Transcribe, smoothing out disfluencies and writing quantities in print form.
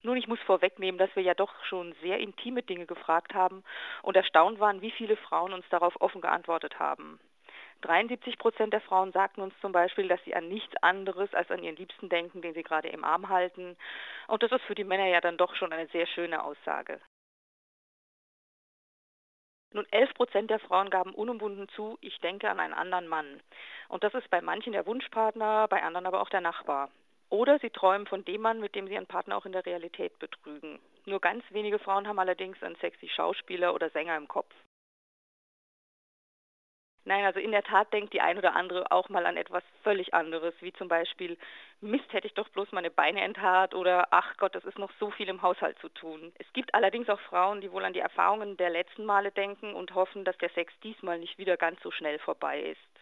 Nun, ich muss vorwegnehmen, dass wir ja doch schon sehr intime Dinge gefragt haben und erstaunt waren, wie viele Frauen uns darauf offen geantwortet haben. 73% der Frauen sagten uns zum Beispiel, dass sie an nichts anderes als an ihren Liebsten denken, den sie gerade im Arm halten. Und das ist für die Männer ja dann doch schon eine sehr schöne Aussage. Nun, 11% der Frauen gaben unumwunden zu, ich denke an einen anderen Mann. Und das ist bei manchen der Wunschpartner, bei anderen aber auch der Nachbar. Oder sie träumen von dem Mann, mit dem sie ihren Partner auch in der Realität betrügen. Nur ganz wenige Frauen haben allerdings einen sexy Schauspieler oder Sänger im Kopf. Nein, also in der Tat denkt die ein oder andere auch mal an etwas völlig anderes, wie zum Beispiel, Mist, hätte ich doch bloß meine Beine enthaart oder ach Gott, es ist noch so viel im Haushalt zu tun. Es gibt allerdings auch Frauen, die wohl an die Erfahrungen der letzten Male denken und hoffen, dass der Sex diesmal nicht wieder ganz so schnell vorbei ist.